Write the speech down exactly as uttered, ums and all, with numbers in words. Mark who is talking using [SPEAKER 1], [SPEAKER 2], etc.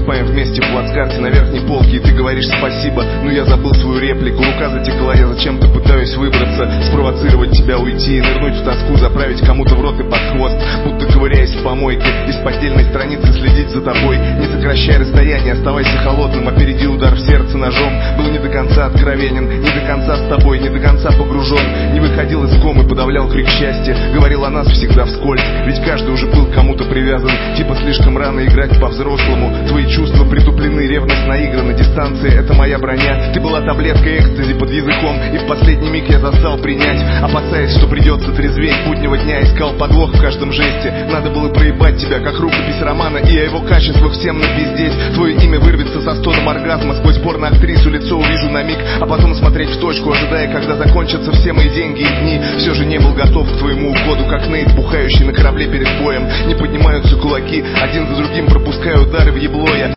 [SPEAKER 1] засыпаем вместе в плацкарте на верхней полке, и ты говоришь спасибо, но я забыл свою реплику. Рука затекла, я зачем-то пытаюсь выбраться, спровоцировать тебя уйти, нырнуть в тоску, заправить кому-то в рот и под хвост, будто ковыряясь в помойке, из постельной страницы следить за тобой. Не сокращай расстояние, оставайся холодным, опереди удар в сердце ножом. Был не до конца откровенен, не до конца с тобой, не до конца погружен, не выходил из комы, подавлял крик счастья, говорил о нас всегда вскользь, ведь каждый уже был к кому-то привязан. Типа слишком рано играть по-взрослому, твои чувства притуплены, ревность наиграна, дистанция — это моя броня. Ты была таблеткой экстази под языком, и в последний миг я застал принять, опасаясь, что придется трезветь. Буднего дня искал подвох в каждом жесте, надо было проебать тебя, как рукопись романа, и о его качествах всем напиздеть. Твое имя вырвется со стоном оргазма, сквозь порно-актрису лицо увижу на миг, а потом смотреть в точку, ожидая, когда закончатся все мои деньги и дни. Все же не был готов к твоему уходу, как Нейт, бухающий на корабле перед боем. Не поднимаются кулаки, один за другим пропуская удары в ебло я.